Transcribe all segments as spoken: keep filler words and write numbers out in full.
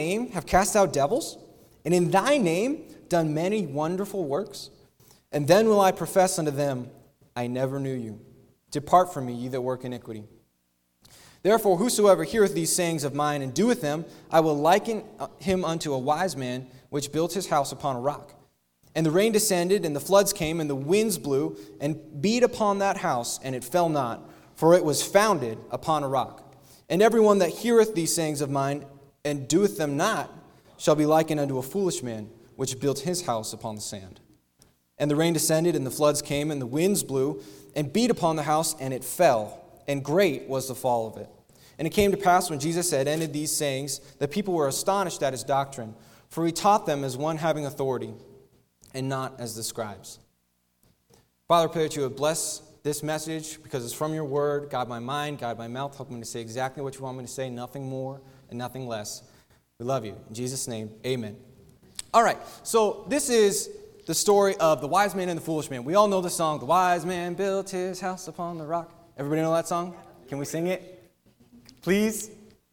name have cast out devils, and in thy name done many wonderful works? And then will I profess unto them, I never knew you. Depart from me, ye that work iniquity. Therefore, whosoever heareth these sayings of mine and doeth them, I will liken him unto a wise man which built his house upon a rock. And the rain descended, and the floods came, and the winds blew, and beat upon that house, and it fell not, for it was founded upon a rock. And everyone that heareth these sayings of mine, and doeth them not, shall be likened unto a foolish man, which built his house upon the sand. And the rain descended, and the floods came, and the winds blew, and beat upon the house, and it fell, and great was the fall of it. And it came to pass, when Jesus had ended these sayings, that people were astonished at his doctrine, for he taught them as one having authority, and not as the scribes. Father, I pray that you would bless this message, because it's from your word. Guide my mind, guide my mouth, help me to say exactly what you want me to say, nothing more and nothing less. We love you. In Jesus' name, amen. All right, so this is the story of the wise man and the foolish man. We all know the song, The Wise Man Built His House Upon the Rock. Everybody know that song? Can we sing it? Please?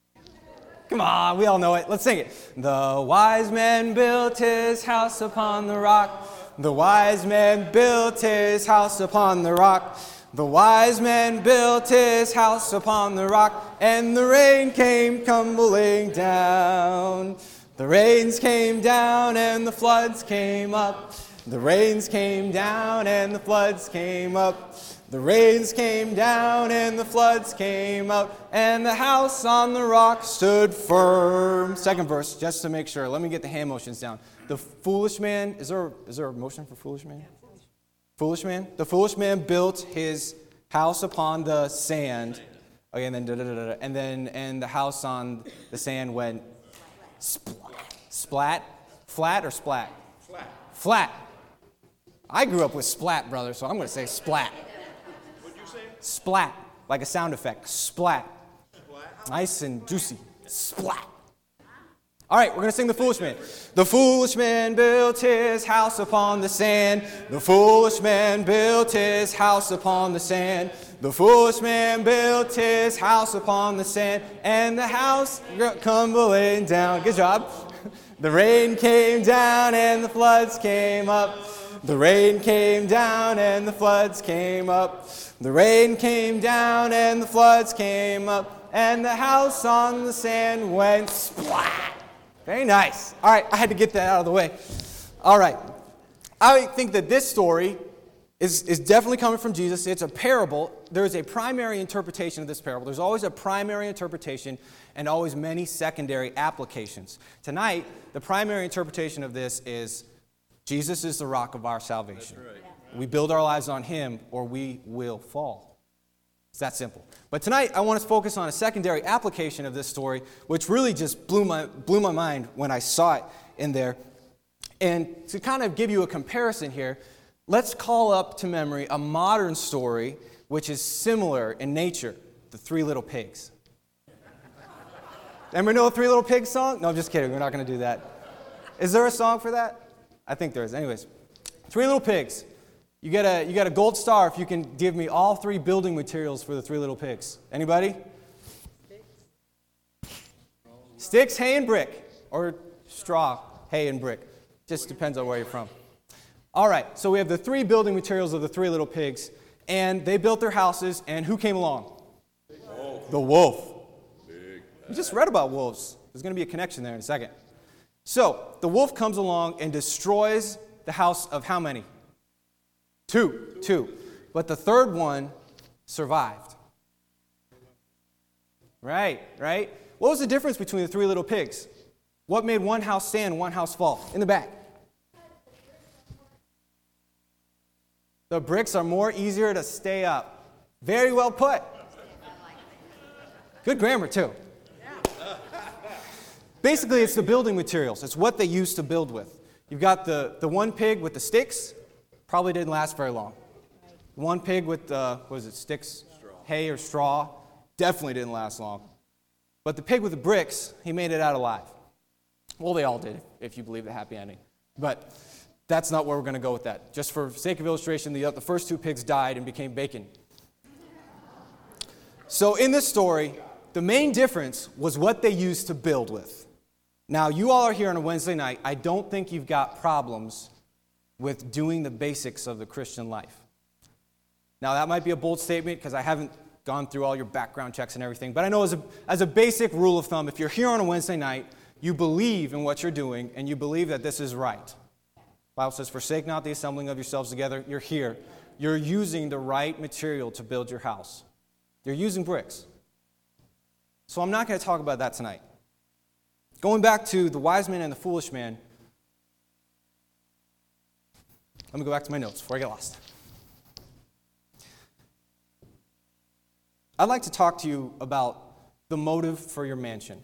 Come on, we all know it. Let's sing it. The wise man built his house upon the rock. The wise man built his house upon the rock. The wise man built his house upon the rock, and the rain came tumbling down. The rains came down and the floods came up. The rains came down and the floods came up. The rains came down and the floods came up, and the house on the rock stood firm. Second verse, just to make sure. Let me get the hand motions down. The foolish man, is there, is there a motion for foolish man? Foolish man? The foolish man built his house upon the sand. Okay, and then da, da, da, da, and then and the house on the sand went splat. Splat? Flat or splat? Flat. Flat. I grew up with splat, brother, so I'm going to say splat. What'd you say? Splat, like a sound effect. Splat. Splat. Nice and juicy. Splat. All right, we're going to sing The Foolish Man. The foolish man built his house upon the sand. The foolish man built his house upon the sand. The foolish man built his house upon the sand, and the house tumbling down. Good job. The rain came down and the floods came up. The rain came down and the floods came up. The rain came down and the floods came up, and the house on the sand went splat. Very nice. All right, I had to get that out of the way. All right. I think that this story is, is definitely coming from Jesus. It's a parable. There is a primary interpretation of this parable. There's always a primary interpretation and always many secondary applications. Tonight, the primary interpretation of this is Jesus is the rock of our salvation. That's right. We build our lives on him or we will fall. It's that simple. But tonight, I want us to focus on a secondary application of this story, which really just blew my blew my mind when I saw it in there. And to kind of give you a comparison here, let's call up to memory a modern story which is similar in nature, The Three Little Pigs. Anybody know a Three Little Pigs song? No, I'm just kidding. We're not going to do that. Is there a song for that? I think there is. Anyways, Three Little Pigs. You get a you get a gold star if you can give me all three building materials for the Three Little Pigs. Anybody? Sticks, Sticks hay, and brick. Or straw, hay, and brick. Just depends on where you're from. All right, so we have the three building materials of the Three Little Pigs, and they built their houses, and who came along? Wolf. The wolf. Big. We just read about wolves. There's going to be a connection there in a second. So, the wolf comes along and destroys the house of how many? Two. Two. But the third one survived. Right, right? What was the difference between the Three Little Pigs? What made one house stand and one house fall? In the back. The bricks are more easier to stay up. Very well put. Good grammar, too. Basically, it's the building materials. It's what they used to build with. You've got the, the one pig with the sticks. Probably didn't last very long. One pig with, uh, what is it, sticks, straw. Hay or straw, definitely didn't last long. But the pig with the bricks, he made it out alive. Well, they all did, if you believe the happy ending. But that's not where we're going to go with that. Just for sake of illustration, the, the first two pigs died and became bacon. So in this story, the main difference was what they used to build with. Now, you all are here on a Wednesday night. I don't think you've got problems with doing the basics of the Christian life. Now, that might be a bold statement because I haven't gone through all your background checks and everything, but I know as a, as a basic rule of thumb, if you're here on a Wednesday night, you believe in what you're doing and you believe that this is right. The Bible says, forsake not the assembling of yourselves together. You're here. You're using the right material to build your house. You're using bricks. So I'm not going to talk about that tonight. Going back to the wise man and the foolish man, let me go back to my notes before I get lost. I'd like to talk to you about the motive for your mansion.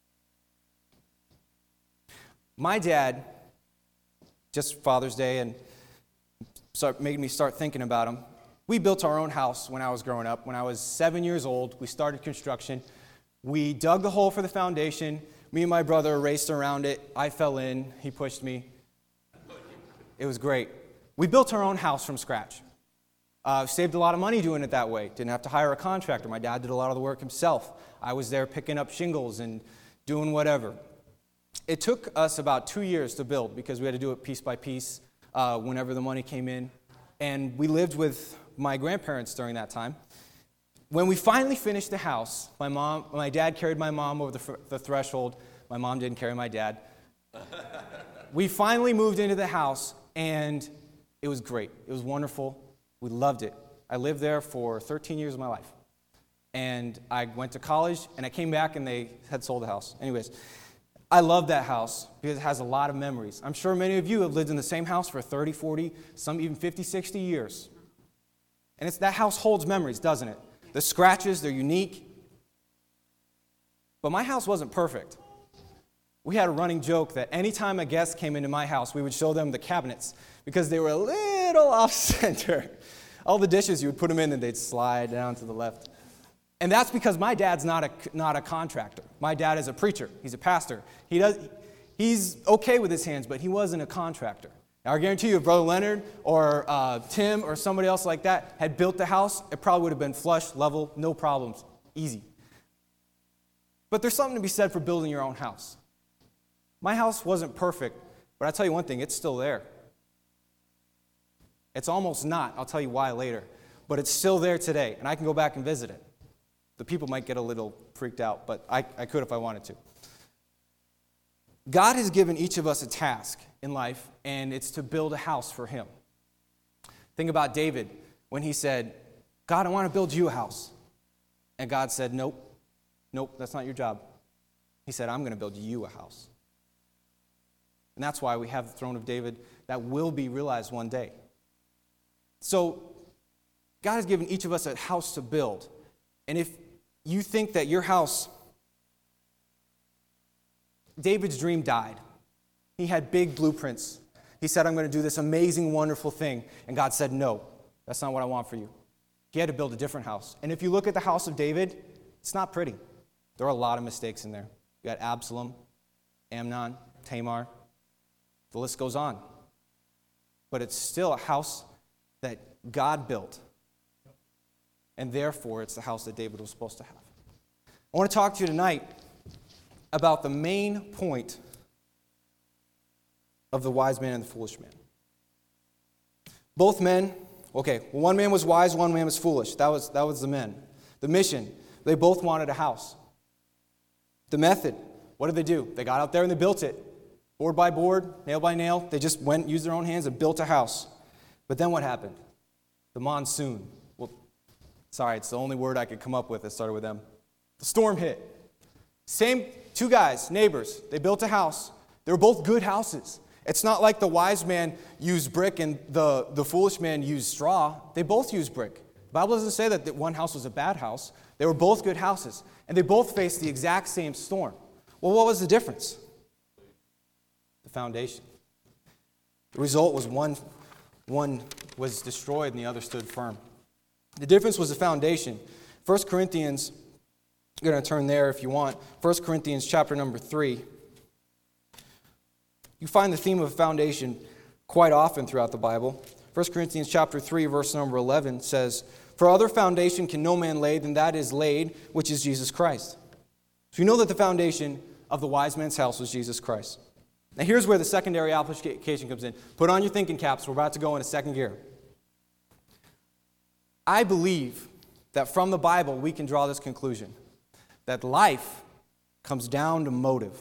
My dad, just Father's Day, and start, made me start thinking about him. We built our own house when I was growing up. When I was seven years old, we started construction. We dug the hole for the foundation. Me and my brother raced around it. I fell in. He pushed me. It was great. We built our own house from scratch. Uh, saved a lot of money doing it that way. Didn't have to hire a contractor. My dad did a lot of the work himself. I was there picking up shingles and doing whatever. It took us about two years to build because we had to do it piece by piece uh, whenever the money came in. And we lived with my grandparents during that time. When we finally finished the house, my mom, my dad carried my mom over the, fr- the threshold. My mom didn't carry my dad. We finally moved into the house, and it was great. It was wonderful. We loved it. I lived there for thirteen years of my life. And I went to college, and I came back, and they had sold the house. Anyways, I love that house because it has a lot of memories. I'm sure many of you have lived in the same house for thirty, forty, some even fifty, sixty years. And it's that house holds memories, doesn't it? The scratches, they're unique. But my house wasn't perfect. We had a running joke that anytime a guest came into my house, we would show them the cabinets because they were a little off-center. All the dishes, you would put them in and they'd slide down to the left. And that's because my dad's not a, not a contractor. My dad is a preacher. He's a pastor. He does, he's okay with his hands, but he wasn't a contractor. Now, I guarantee you, if Brother Leonard or uh, Tim or somebody else like that had built the house, it probably would have been flush, level, no problems, easy. But there's something to be said for building your own house. My house wasn't perfect, but I'll tell you one thing, it's still there. It's almost not. I'll tell you why later. But it's still there today, and I can go back and visit it. The people might get a little freaked out, but I, I could if I wanted to. God has given each of us a task in life, and it's to build a house for Him. Think about David when he said, God, I want to build you a house. And God said, nope, nope, that's not your job. He said, I'm going to build you a house. And that's why we have the throne of David that will be realized one day. So God has given each of us a house to build. And if you think that your house, David's dream died. He had big blueprints. He said, I'm going to do this amazing, wonderful thing. And God said, no, that's not what I want for you. He had to build a different house. And if you look at the house of David, it's not pretty. There are a lot of mistakes in there. You got Absalom, Amnon, Tamar. The list goes on. But it's still a house that God built. And therefore, it's the house that David was supposed to have. I want to talk to you tonight about the main point of the wise man and the foolish man. Both men, okay, well, one man was wise, one man was foolish. That was, that was the men. The mission, they both wanted a house. The method, what did they do? They got out there and they built it. Board by board, nail by nail. They just went, used their own hands and built a house. But then what happened? The monsoon. Well, sorry, it's the only word I could come up with that started with them. The storm hit. Same two guys, neighbors. They built a house. They were both good houses. It's not like the wise man used brick and the, the foolish man used straw. They both used brick. The Bible doesn't say that that one house was a bad house. They were both good houses. And they both faced the exact same storm. Well, what was the difference? The foundation. The result was one, one was destroyed and the other stood firm. The difference was the foundation. First Corinthians, you're going to turn there if you want. First Corinthians chapter number three. You find the theme of foundation quite often throughout the Bible. First Corinthians chapter three, verse number eleven says, For other foundation can no man lay than that is laid, which is Jesus Christ. So you know that the foundation of the wise man's house was Jesus Christ. Now here's where the secondary application comes in. Put on your thinking caps. We're about to go into second gear. I believe that from the Bible we can draw this conclusion, that life comes down to motive.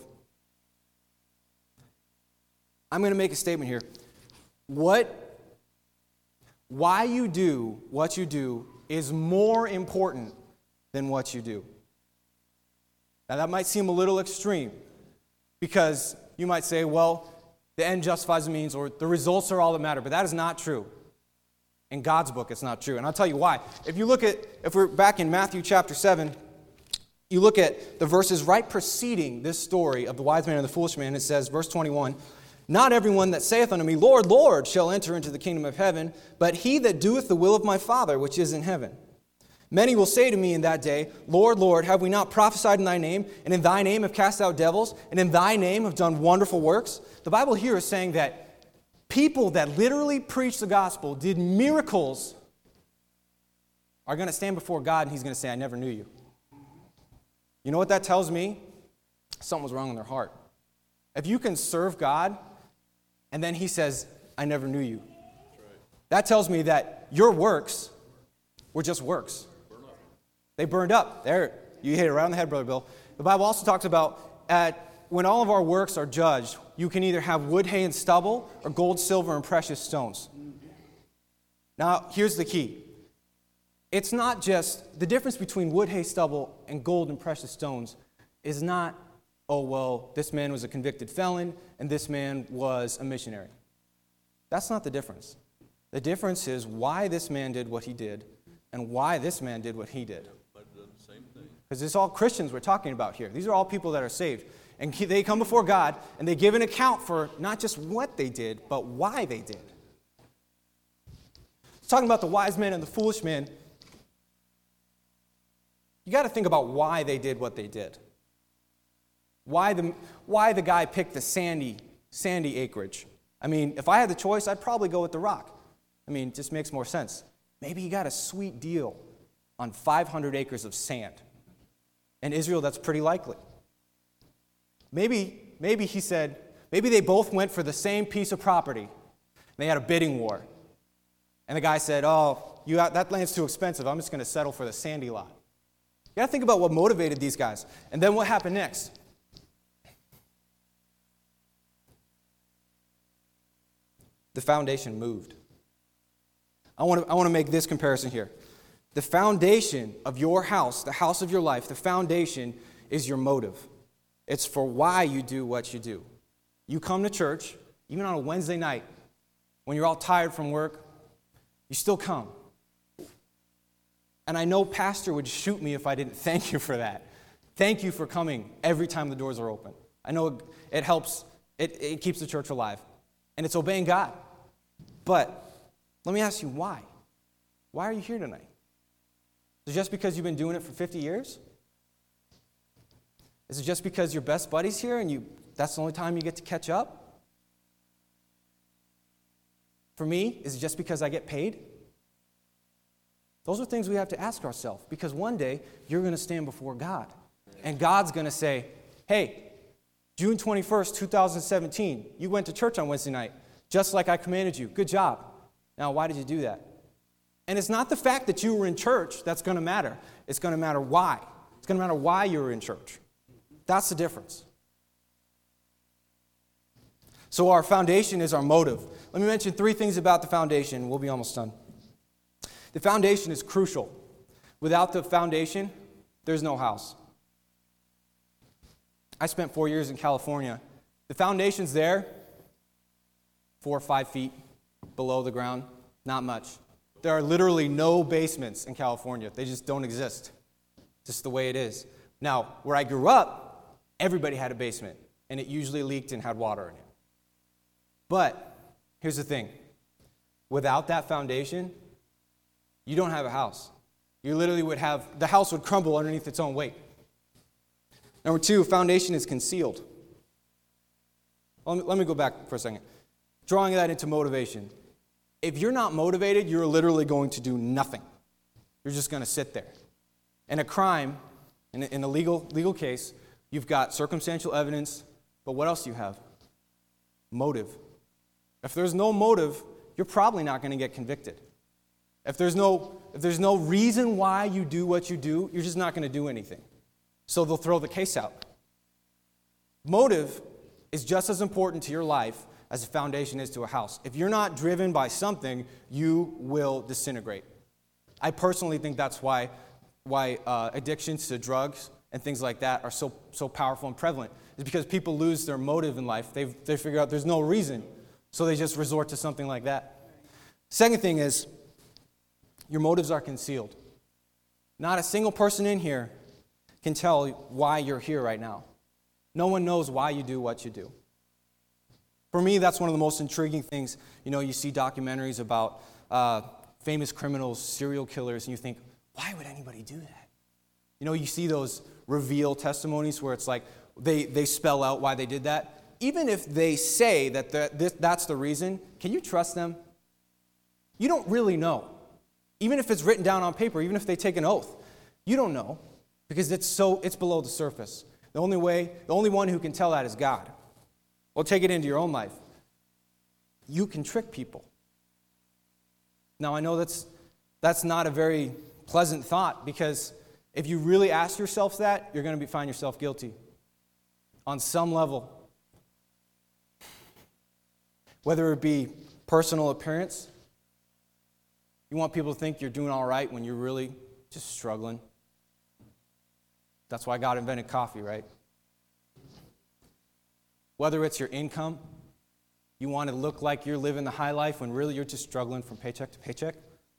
I'm going to make a statement here. What, why you do what you do is more important than what you do. Now that might seem a little extreme, because you might say, well, the end justifies the means, or the results are all that matter, but that is not true. In God's book, it's not true. And I'll tell you why. If you look at, if we're back in Matthew chapter seven, you look at the verses right preceding this story of the wise man and the foolish man, it says, verse twenty-one, not everyone that saith unto me, Lord, Lord, shall enter into the kingdom of heaven, but he that doeth the will of my Father which is in heaven. Many will say to me in that day, Lord, Lord, have we not prophesied in thy name, and in thy name have cast out devils, and in thy name have done wonderful works? The Bible here is saying that people that literally preach the gospel, did miracles, are going to stand before God, and he's going to say, I never knew you. You know what that tells me? Something was wrong in their heart. If you can serve God, and then he says, I never knew you. That tells me that your works were just works. They burned up. There, you hit it right on the head, Brother Bill. The Bible also talks about at, when all of our works are judged, you can either have wood, hay, and stubble, or gold, silver, and precious stones. Now, here's the key. It's not just, the difference between wood, hay, stubble, and gold and precious stones is not, oh, well, this man was a convicted felon, and this man was a missionary. That's not the difference. The difference is why this man did what he did, and why this man did what he did. Because it's all Christians we're talking about here. These are all people that are saved. And they come before God, and they give an account for not just what they did, but why they did. It's talking about the wise man and the foolish man. You got to think about why they did what they did. Why the, why the guy picked the sandy, sandy acreage. I mean, if I had the choice, I'd probably go with the rock. I mean, it just makes more sense. Maybe he got a sweet deal on five hundred acres of sand. In Israel, that's pretty likely. Maybe, maybe he said, maybe they both went for the same piece of property. They had a bidding war. And the guy said, oh, you got, that land's too expensive. I'm just going to settle for the sandy lot. You got to think about what motivated these guys. And then what happened next? The foundation moved. I want to, I want to make this comparison here. The foundation of your house, the house of your life, the foundation is your motive. It's for why you do what you do. You come to church, even on a Wednesday night, when you're all tired from work, you still come. And I know Pastor would shoot me if I didn't thank you for that. Thank you for coming every time the doors are open. I know it, it helps, it, it keeps the church alive. And it's obeying God. But let me ask you why. Why are you here tonight? Is it just because you've been doing it for fifty years? Is it just because your best buddy's here and you that's the only time you get to catch up? For me, is it just because I get paid? Those are things we have to ask ourselves, because one day you're going to stand before God. And God's going to say, hey, June twenty-first, twenty seventeen, you went to church on Wednesday night, just like I commanded you. Good job. Now, why did you do that? And it's not the fact that you were in church that's going to matter. It's going to matter why. It's going to matter why you were in church. That's the difference. So our foundation is our motive. Let me mention three things about the foundation. We'll be almost done. The foundation is crucial. Without the foundation, there's no house. I spent four years in California. The foundation's there, four or five feet below the ground, not much. There are literally no basements in California. They just don't exist. Just the way it is. Now, where I grew up, everybody had a basement, and it usually leaked and had water in it. But here's the thing. Without that foundation, you don't have a house. You literally would have, the house would crumble underneath its own weight. Number two, foundation is concealed. Let me, let me go back for a second. Drawing that into motivation. If you're not motivated, you're literally going to do nothing. You're just going to sit there. And a crime, in a, in a legal, legal case, You've got circumstantial evidence, but what else do you have? Motive. If there's no motive, you're probably not going to get convicted. If there's no if there's no reason why you do what you do, you're just not going to do anything. So they'll throw the case out. Motive is just as important to your life as a foundation is to a house. If you're not driven by something, you will disintegrate. I personally think that's why why uh, addictions to drugs and things like that are so so powerful and prevalent. It's because people lose their motive in life. They they figure out there's no reason, so they just resort to something like that. Second thing is, your motives are concealed. Not a single person in here can tell why you're here right now. No one knows why you do what you do. For me, that's one of the most intriguing things. You know, you see documentaries about uh, famous criminals, serial killers, and you think, why would anybody do that? You know, you see those reveal testimonies where it's like they, they spell out why they did that. Even if they say that the, this, that's the reason, can you trust them? You don't really know. Even if it's written down on paper, even if they take an oath, you don't know because it's so it's below the surface. The only way, the only one who can tell that is God. Well, take it into your own life. You can trick people. Now, I know that's that's not a very pleasant thought because if you really ask yourself that, you're going to be, find yourself guilty on some level. Whether it be personal appearance, you want people to think you're doing all right when you're really just struggling. That's why God invented coffee, right? Whether it's your income, you want to look like you're living the high life when really you're just struggling from paycheck to paycheck.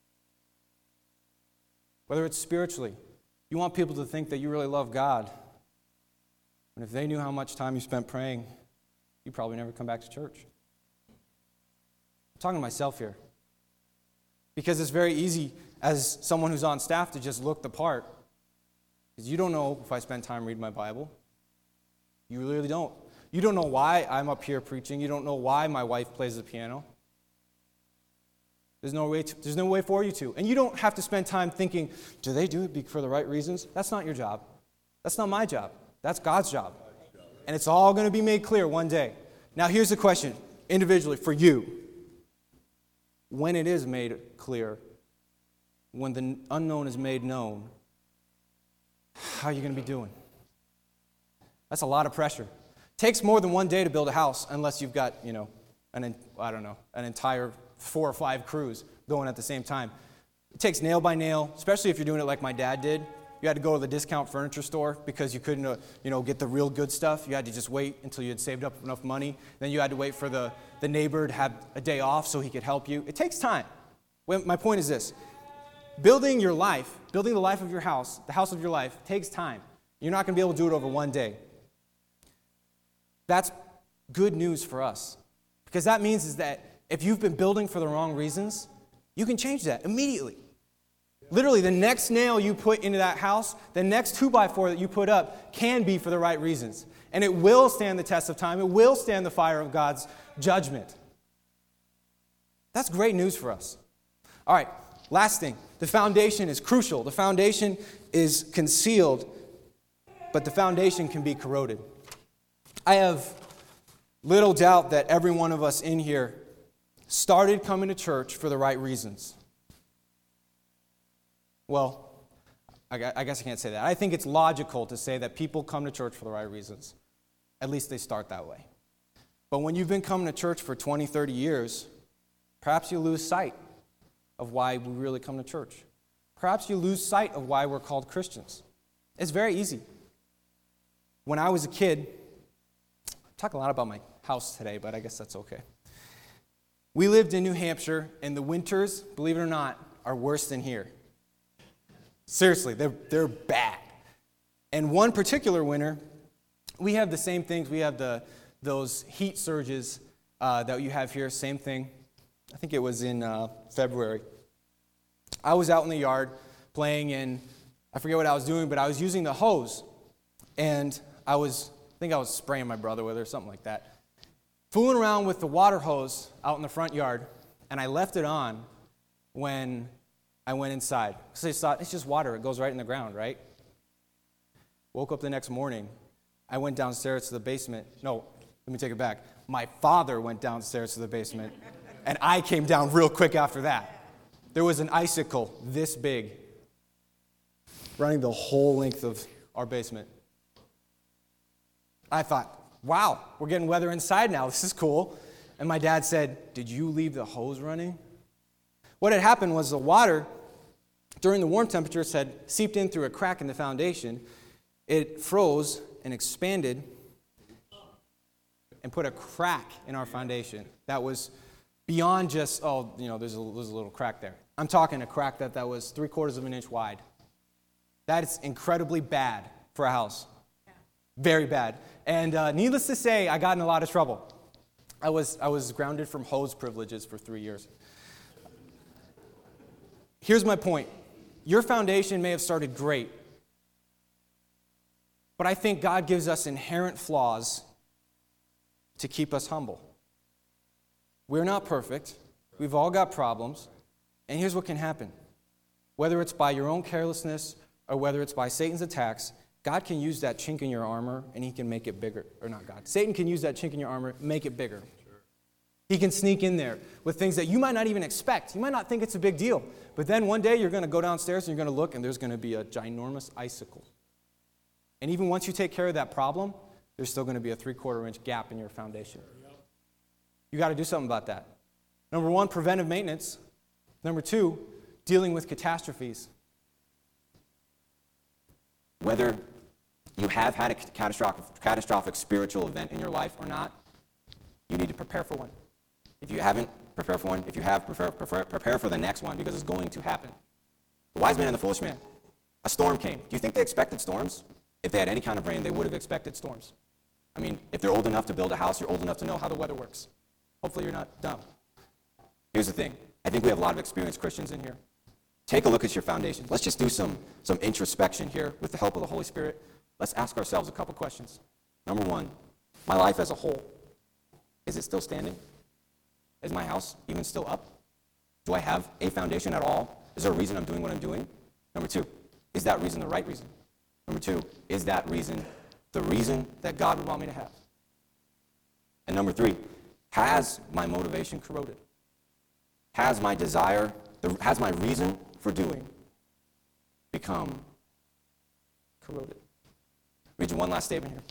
Whether it's spiritually, you want people to think that you really love God. And if they knew how much time you spent praying, you'd probably never come back to church. I'm talking to myself here. Because it's very easy as someone who's on staff to just look the part. Because you don't know if I spend time reading my Bible. You really don't. You don't know why I'm up here preaching. You don't know why my wife plays the piano. There's no way to, there's no way for you to. And you don't have to spend time thinking, do they do it for the right reasons? That's not your job. That's not my job. That's God's job. And it's all going to be made clear one day. Now here's the question, individually, for you. When it is made clear, when the unknown is made known, how are you going to be doing? That's a lot of pressure. It takes more than one day to build a house unless you've got, you know, an I don't know, an entire four or five crews going at the same time. It takes nail by nail, especially if you're doing it like my dad did. You had to go to the discount furniture store because you couldn't, uh, you know, get the real good stuff. You had to just wait until you had saved up enough money. Then you had to wait for the, the neighbor to have a day off so he could help you. It takes time. Well, my point is this. Building your life, building the life of your house, the house of your life, takes time. You're not going to be able to do it over one day. That's good news for us. Because that means is that if you've been building for the wrong reasons, you can change that immediately. Literally, the next nail you put into that house, the next two by four that you put up can be for the right reasons. And it will stand the test of time. It will stand the fire of God's judgment. That's great news for us. All right, last thing. The foundation is crucial. The foundation is concealed, but the foundation can be corroded. I have little doubt that every one of us in here started coming to church for the right reasons. Well, I guess I can't say that. I think it's logical to say that people come to church for the right reasons. At least they start that way. But when you've been coming to church for twenty, thirty years, perhaps you lose sight of why we really come to church. Perhaps you lose sight of why we're called Christians. It's very easy. When I was a kid, I'm talking a lot about my house today, but I guess that's okay. We lived in New Hampshire, and the winters, believe it or not, are worse than here. Seriously, they're, they're bad. And one particular winter, we have the same things. We have the those heat surges uh, that you have here, same thing. I think it was in uh, February. I was out in the yard playing, and I forget what I was doing, but I was using the hose. And I was, I think I was spraying my brother with it or something like that. Fooling around with the water hose out in the front yard, and I left it on when I went inside. Because I thought, it's just water. It goes right in the ground, right? Woke up the next morning, I went downstairs to the basement. No, let me take it back. My father went downstairs to the basement, and I came down real quick after that. There was an icicle this big running the whole length of our basement. I thought, wow, we're getting weather inside now. This is cool. And my dad said, did you leave the hose running? What had happened was the water, during the warm temperatures, had seeped in through a crack in the foundation. It froze and expanded and put a crack in our foundation that was beyond just, oh, you know, there's a, there's a little crack there. I'm talking a crack that, that was three quarters of an inch wide. That is incredibly bad for a house. Very bad. And uh, needless to say, I got in a lot of trouble. I was, I was grounded from hose privileges for three years. Here's my point. Your foundation may have started great, but I think God gives us inherent flaws to keep us humble. We're not perfect. We've all got problems. And here's what can happen. Whether it's by your own carelessness or whether it's by Satan's attacks, God can use that chink in your armor and he can make it bigger. Or not God. Satan can use that chink in your armor, make it bigger. He can sneak in there with things that you might not even expect. You might not think it's a big deal. But then one day you're going to go downstairs and you're going to look and there's going to be a ginormous icicle. And even once you take care of that problem, there's still going to be a three-quarter inch gap in your foundation. You got to do something about that. Number one, preventive maintenance. Number two, dealing with catastrophes. Whether you have had a catastrophic, catastrophic spiritual event in your life or not, you need to prepare for one. If you haven't, prepare for one. If you have, prepare, prepare, prepare for the next one because it's going to happen. The wise man and the foolish man. A storm came. Do you think they expected storms? If they had any kind of rain, they would have expected storms. I mean, if they're old enough to build a house, you're old enough to know how the weather works. Hopefully you're not dumb. Here's the thing. I think we have a lot of experienced Christians in here. Take a look at your foundation. Let's just do some, some introspection here with the help of the Holy Spirit. Let's ask ourselves a couple questions. Number one, my life as a whole, is it still standing? Is my house even still up? Do I have a foundation at all? Is there a reason I'm doing what I'm doing? Number two, is that reason the right reason? Number two, is that reason the reason that God would want me to have? And number three, has my motivation corroded? Has my desire, the, has my reason for doing become corroded? Read you one last statement here.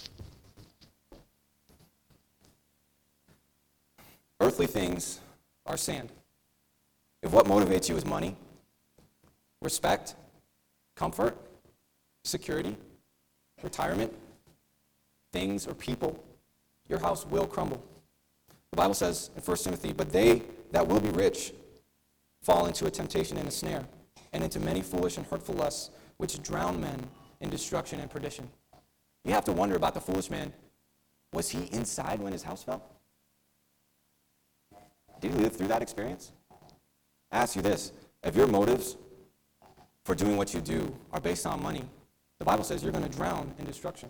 Earthly things are sand. If what motivates you is money, respect, comfort, security, retirement, things or people, your house will crumble. The Bible says in First Timothy, but they that will be rich fall into a temptation and a snare, and into many foolish and hurtful lusts, which drown men in destruction and perdition. You have to wonder about the foolish man. Was he inside when his house fell? Did he live through that experience? I ask you this, if your motives for doing what you do are based on money, the Bible says you're going to drown in destruction.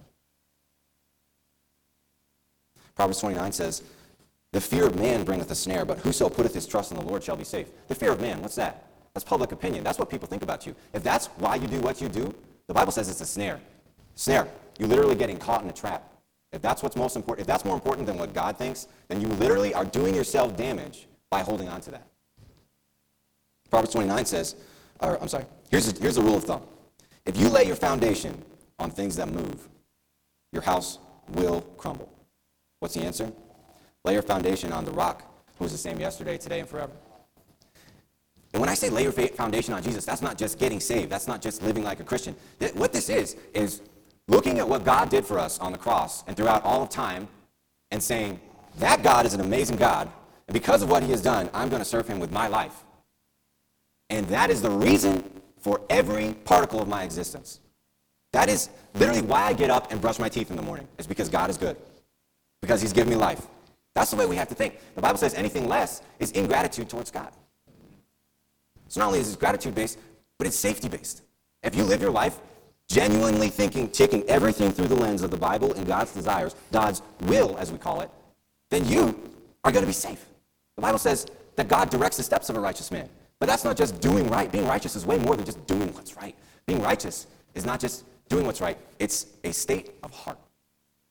Proverbs twenty-nine says, the fear of man bringeth a snare, but whoso putteth his trust in the Lord shall be safe. The fear of man, what's that? That's public opinion. That's what people think about you. If that's why you do what you do, the Bible says it's a snare. Snare. You're literally getting caught in a trap. If that's what's most important, if that's more important than what God thinks, then you literally are doing yourself damage by holding on to that. Proverbs twenty-nine says, or I'm sorry, here's a, here's a rule of thumb. If you lay your foundation on things that move, your house will crumble. What's the answer? Lay your foundation on the rock, who is the same yesterday, today, and forever. And when I say lay your foundation on Jesus, that's not just getting saved. That's not just living like a Christian. What this is, is looking at what God did for us on the cross and throughout all of time and saying, that God is an amazing God, and because of what he has done, I'm going to serve him with my life. And that is the reason for every particle of my existence. That is literally why I get up and brush my teeth in the morning, is because God is good, because he's given me life. That's the way we have to think. The Bible says anything less is ingratitude towards God. So not only is it gratitude-based, but it's safety-based. If you live your life genuinely thinking, taking everything through the lens of the Bible and God's desires, God's will, as we call it, then you are going to be safe. The Bible says that God directs the steps of a righteous man. But that's not just doing right. Being righteous is way more than just doing what's right. Being righteous is not just doing what's right. It's a state of heart.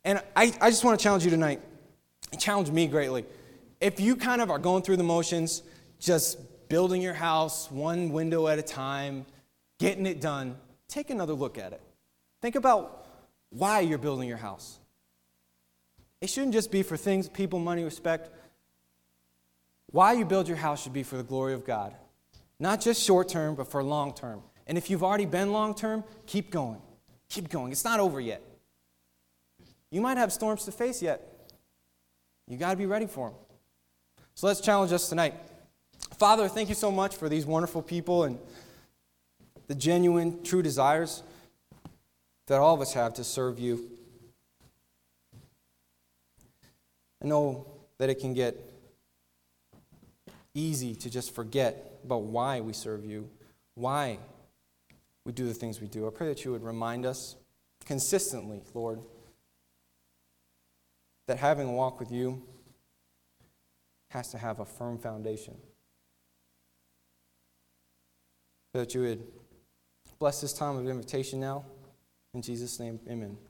And I, I just want to challenge you tonight. Challenge me greatly. If you kind of are going through the motions, just building your house one window at a time, getting it done, take another look at it. Think about why you're building your house. It shouldn't just be for things, people, money, respect. Why you build your house should be for the glory of God. Not just short term, but for long term. And if you've already been long term, keep going. Keep going. It's not over yet. You might have storms to face yet. You got to be ready for them. So let's challenge us tonight. Father, thank you so much for these wonderful people and the genuine, true desires that all of us have to serve you. I know that it can get easy to just forget about why we serve you, why we do the things we do. I pray that you would remind us consistently, Lord, that having a walk with you has to have a firm foundation. Pray that you would bless this time of invitation now. In Jesus' name, amen.